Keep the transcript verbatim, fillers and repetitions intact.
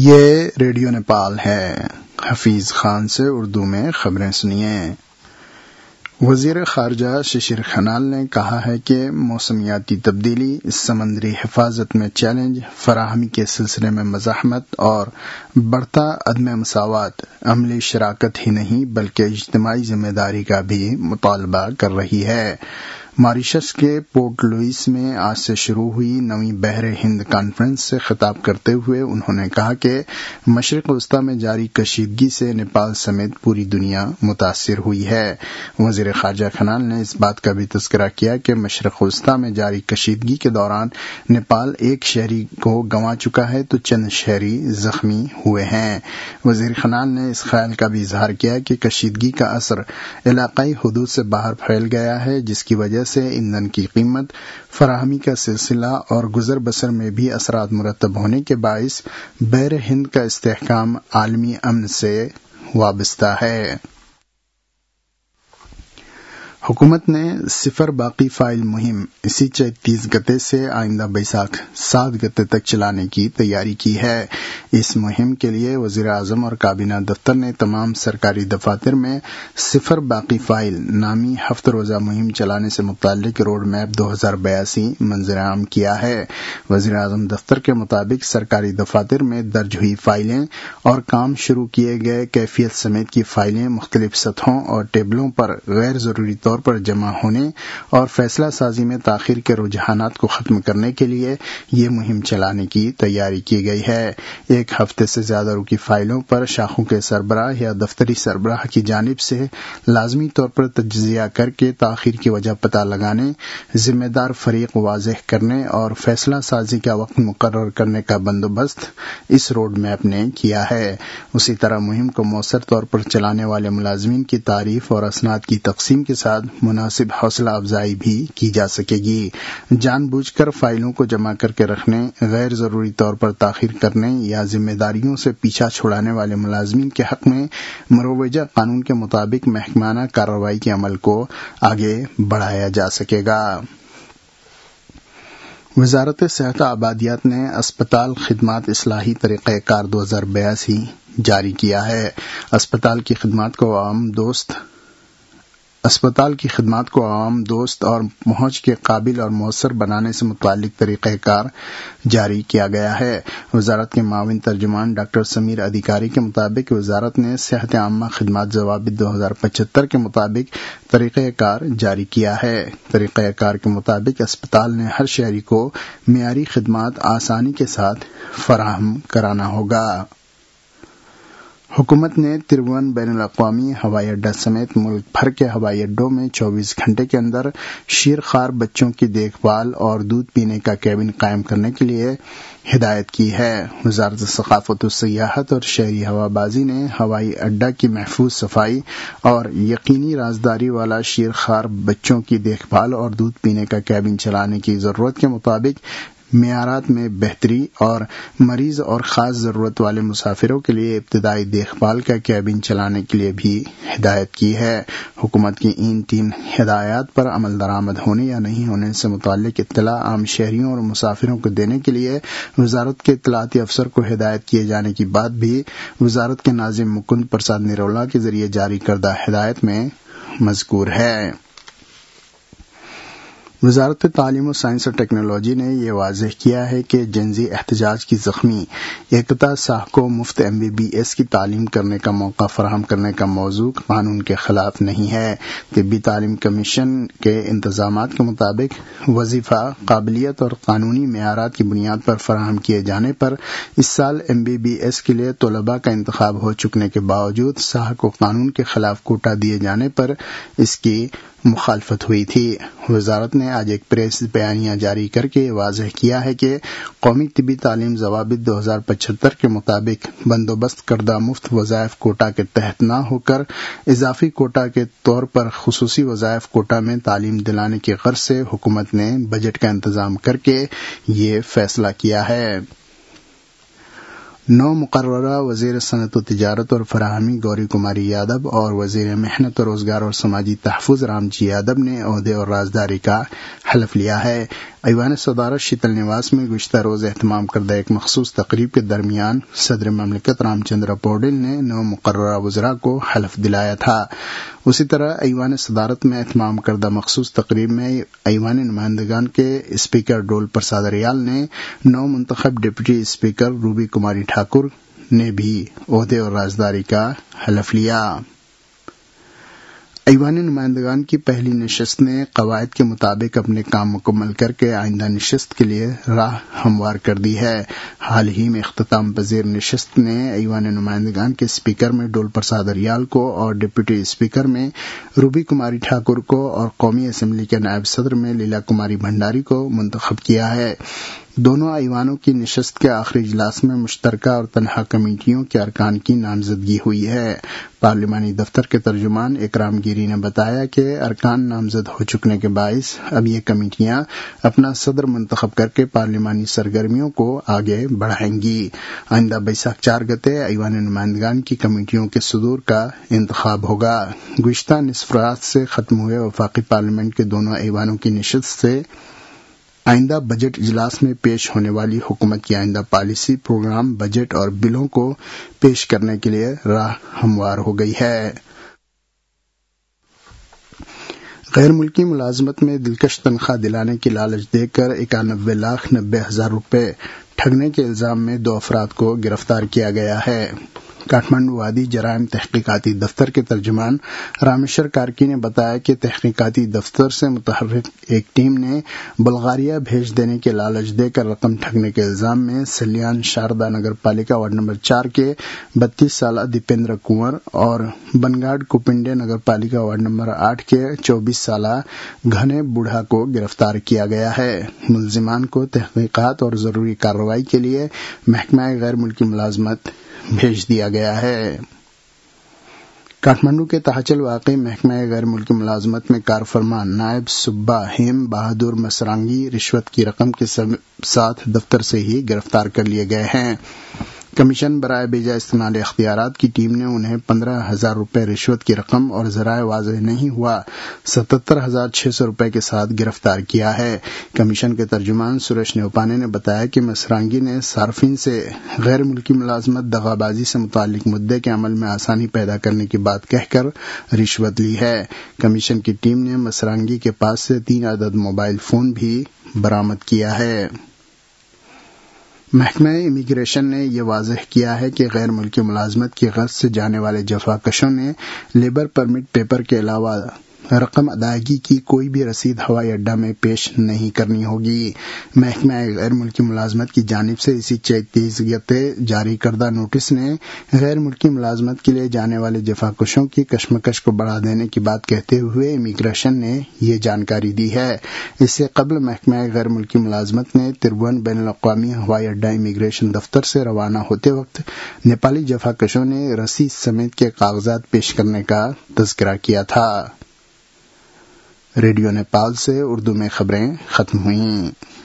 یہ ریڈیو نیپال ہے۔ حفیظ خان سے اردو میں خبریں سنیے۔ وزیر خارجہ ششر کھنال نے کہا ہے کہ موسمیاتی تبدیلی، سمندری حفاظت میں چیلنج، فراہمی کے سلسلے میں مزاحمت اور بڑھتا عدم مساوات عملی شراکت ہی نہیں بلکہ اجتماعی ذمہ داری کا بھی مطالبہ کر رہی ہے۔ ماریشس کے پورٹ لوئس میں آج سے شروع ہوئی نویں بحر ہند کانفرنس سے خطاب کرتے ہوئے انہوں نے کہا کہ مشرق وسطی میں جاری کشیدگی سے نیپال سمیت پوری دنیا متاثر ہوئی ہے۔ وزیر خارجہ کھنال نے اس بات کا بھی تذکرہ کیا کہ مشرق وسطی میں جاری کشیدگی کے دوران نیپال ایک شہری کو گنوا چکا ہے تو چند شہری زخمی ہوئے ہیں۔ وزیر کھنال نے اس خیال کا بھی اظہار کیا کہ کشیدگی کا اثر علاقائی حدود سے باہر پھیل گیا ہے، جس کی وجہ سے ایندھن کی قیمت، فراہمی کا سلسلہ اور گزر بسر میں بھی اثرات مرتب ہونے کے باعث بحر ہند کا استحکام عالمی امن سے وابستہ ہے۔ حکومت نے صفر باقی فائل مہم اسی تیس گتے سے آئندہ بیساکھ سات گتے تک چلانے کی تیاری کی ہے۔ اس مہم کے لیے وزیر اعظم اور کابینہ دفتر نے تمام سرکاری دفاتر میں صفر باقی فائل نامی ہفت روزہ مہم چلانے سے متعلق روڈ میپ دو ہزار بیاسی منظر عام کیا ہے۔ وزیر اعظم دفتر کے مطابق سرکاری دفاتر میں درج ہوئی فائلیں اور کام شروع کیے گئے کیفیت سمیت کی فائلیں مختلف سطحوں اور ٹیبلوں پر غیر ضروری طور پر جمع ہونے اور فیصلہ سازی میں تاخیر کے رجحانات کو ختم کرنے کے لیے یہ مہم چلانے کی تیاری کی گئی ہے۔ ایک ہفتے سے زیادہ رکی فائلوں پر شاخوں کے سربراہ یا دفتری سربراہ کی جانب سے لازمی طور پر تجزیہ کر کے تاخیر کی وجہ پتہ لگانے، ذمہ دار فریق واضح کرنے اور فیصلہ سازی کا وقت مقرر کرنے کا بندوبست اس روڈ میپ نے کیا ہے۔ اسی طرح مہم کو مؤثر طور پر چلانے والے ملازمین کی تعریف اور اسناد کی تقسیم کے ساتھ مناسب حوصلہ افزائی بھی کی جا سکے گی۔ جان بوجھ کر فائلوں کو جمع کر کے رکھنے، غیر ضروری طور پر تاخیر کرنے یا ذمہ داریوں سے پیچھا چھڑانے والے ملازمین کے حق میں مروجہ قانون کے مطابق محکمانہ کارروائی کے عمل کو آگے بڑھایا جا سکے گا۔ وزارت صحت و آبادیات نے اسپتال خدمات اصلاحی طریقہ کار دو ہزار بیاسی جاری کیا ہے۔ اسپتال کی خدمات کو عوام دوست اسپتال کی خدمات کو عوام دوست اور پہنچ کے قابل اور مؤثر بنانے سے متعلق طریقہ کار جاری کیا گیا ہے۔ وزارت کے معاون ترجمان ڈاکٹر سمیر ادھیکاری کے مطابق وزارت نے صحت عامہ خدمات ضوابط دو ہزار پچہتر کے مطابق طریقہ کار جاری کیا ہے۔ طریقہ کار کے مطابق اسپتال نے ہر شہری کو معیاری خدمات آسانی کے ساتھ فراہم کرانا ہوگا۔ حکومت نے تروون بین الاقوامی ہوائی اڈہ سمیت ملک بھر کے ہوائی اڈوں میں چوبیس گھنٹے کے اندر شیرخوار بچوں کی دیکھ بھال اور دودھ پینے کا کیبن قائم کرنے کے لیے ہدایت کی ہے۔ وزارت ثقافت و سیاحت اور شہری ہوابازی نے ہوائی اڈہ کی محفوظ صفائی اور یقینی رازداری والا شیرخوار بچوں کی دیکھ بھال اور دودھ پینے کا کیبن چلانے کی ضرورت کے مطابق معیارات میں بہتری اور مریض اور خاص ضرورت والے مسافروں کے لیے ابتدائی دیکھ بھال کا کیبن چلانے کے لیے بھی ہدایت کی ہے۔ حکومت کی ان تین ہدایات پر عمل درآمد ہونے یا نہیں ہونے سے متعلق اطلاع عام شہریوں اور مسافروں کو دینے کے لیے وزارت کے اطلاعاتی افسر کو ہدایت کیے جانے کی بات بھی وزارت کے ناظم مکند پرساد نرولا کے ذریعے جاری کردہ ہدایت میں مذکور ہے۔ وزارت تعلیم و سائنس اور ٹیکنالوجی نے یہ واضح کیا ہے کہ جنسی احتجاج کی زخمی ایکتا ساہ کو مفت ایم بی بی ایس کی تعلیم کرنے کا موقع فراہم کرنے کا موضوع قانون کے خلاف نہیں ہے۔ طبی تعلیم کمیشن کے انتظامات کے مطابق وظیفہ، قابلیت اور قانونی معیارات کی بنیاد پر فراہم کیے جانے پر اس سال ایم بی بی ایس کے لیے طلباء کا انتخاب ہو چکنے کے باوجود ساہ کو قانون کے خلاف کوٹا دیے جانے پر اس کی مخالفت ہوئی تھی۔ وزارت نے آج ایک پریس بیانیہ جاری کر کے واضح کیا ہے کہ قومی طبی تعلیم ضوابط دو ہزار پچہتر کے مطابق بندوبست کردہ مفت وظائف کوٹا کے تحت نہ ہو کر اضافی کوٹا کے طور پر خصوصی وظائف کوٹا میں تعلیم دلانے کی غرض سے حکومت نے بجٹ کا انتظام کر کے یہ فیصلہ کیا ہے۔ نو مقررہ وزیر صنعت و تجارت اور فراہمی گوری کماری یادو اور وزیر محنت و روزگار اور سماجی تحفظ رام جی یادو نے عہدے اور رازداری کا حلف لیا ہے۔ ایوان صدارت شیتل نواس میں گزشتہ روز اہتمام کردہ ایک مخصوص تقریب کے درمیان صدر مملکت رام چندر پوڈل نے نو مقررہ وزراء کو حلف دلایا تھا۔ اسی طرح ایوان صدارت میں اہتمام کردہ مخصوص تقریب میں ایوان نمائندگان کے اسپیکر ڈول پرساد ریال نے نو منتخب ڈپٹی اسپیکر روبی کماری ٹھاکر نے بھی عہدے اور رازداری کا حلف لیا۔ ایوان نمائندگان کی پہلی نشست نے قواعد کے مطابق اپنے کام مکمل کر کے آئندہ نشست کے لیے راہ ہموار کر دی ہے۔ حال ہی میں اختتام پذیر نشست نے ایوان نمائندگان کے اسپیکر میں ڈول پرساد ریال کو اور ڈپٹی اسپیکر میں روبی کماری ٹھاکر کو اور قومی اسمبلی کے نائب صدر میں لیلا کماری بھنڈاری کو منتخب کیا ہے۔ دونوں ایوانوں کی نشست کے آخری اجلاس میں مشترکہ اور تنہا کمیٹیوں کے ارکان کی نامزدگی ہوئی ہے۔ پارلیمانی دفتر کے ترجمان اکرام گیری نے بتایا کہ ارکان نامزد ہو چکنے کے باعث اب یہ کمیٹیاں اپنا صدر منتخب کر کے پارلیمانی سرگرمیوں کو آگے بڑھائیں گی۔ آئندہ بیساکھ چار گتے ایوان نمائندگان کی کمیٹیوں کے صدور کا انتخاب ہوگا۔ گزشتہ نصف رات سے ختم ہوئے وفاقی پارلیمنٹ کے دونوں ایوانوں کی نشست سے آئندہ بجٹ اجلاس میں پیش ہونے والی حکومت کی آئندہ پالیسی، پروگرام، بجٹ اور بلوں کو پیش کرنے کے لیے راہ ہموار ہو گئی ہے۔ غیر ملکی ملازمت میں دلکش تنخواہ دلانے کی لالچ دے کر اکانوے لاکھ نبے ہزار روپے ٹھگنے کے الزام میں دو افراد کو گرفتار کیا گیا ہے۔ کاٹھمانڈو وادی جرائم تحقیقاتی دفتر کے ترجمان رامیشور کارکی نے بتایا کہ تحقیقاتی دفتر سے متحرک ایک ٹیم نے بلغاریہ بھیج دینے کے لالچ دے کر رقم ٹھگنے کے الزام میں سلیان شاردا نگر پالیکا وارڈ نمبر چار کے بتیس سالہ دیپیندر کنور اور بنگاڈ کوپنڈے نگر پالیکا وارڈ نمبر آٹھ کے چوبیس سالہ گھنے بوڑھا کو گرفتار کیا گیا ہے۔ ملزمان کو تحقیقات اور ضروری کارروائی کے لیے محکمہ غیر ملکی ملازمت بھیج دیا گیا ہے۔ کاٹھمانڈو کے تحچل واقع محکمہ غیر ملکی ملازمت میں کارفرما نائب صوبہ ہیم بہادر مسرانگی رشوت کی رقم کے ساتھ دفتر سے ہی گرفتار کر لیے گئے ہیں۔ کمیشن برائے بیجا استعمال اختیارات کی ٹیم نے انہیں پندرہ ہزار روپے رشوت کی رقم اور ذرائع واضح نہیں ہوا ستتر ہزار چھ سو روپے کے ساتھ گرفتار کیا ہے۔ کمیشن کے ترجمان سریش نیوپانے نے بتایا کہ مسرانگی نے صارفین سے غیر ملکی ملازمت دغا بازی سے متعلق مدعے کے عمل میں آسانی پیدا کرنے کی بات کہہ کر رشوت لی ہے۔ کمیشن کی ٹیم نے مسرانگی کے پاس سے تین عدد موبائل فون بھی برآمد کیا ہے۔ محکمہ امیگریشن نے یہ واضح کیا ہے کہ غیر ملکی ملازمت کی غرض سے جانے والے جفاکشوں نے لیبر پرمٹ پیپر کے علاوہ رقم ادائیگی کی کوئی بھی رسید ہوائی اڈہ میں پیش نہیں کرنی ہوگی۔ محکمہ غیر ملکی ملازمت کی جانب سے اسی تیئیس گتے جاری کردہ نوٹس نے غیر ملکی ملازمت کے لیے جانے والے جفاکشوں کی کشمکش کو بڑھا دینے کی بات کہتے ہوئے امیگریشن نے یہ جانکاری دی ہے۔ اس سے قبل محکمہ غیر ملکی ملازمت نے تربون بین الاقوامی ہوائی اڈہ امیگریشن دفتر سے روانہ ہوتے وقت نیپالی جفاکشوں نے رسید سمیت کے کاغذات پیش کرنے کا تذکرہ کیا تھا۔ ریڈیو نیپال سے اردو میں خبریں ختم ہوئیں۔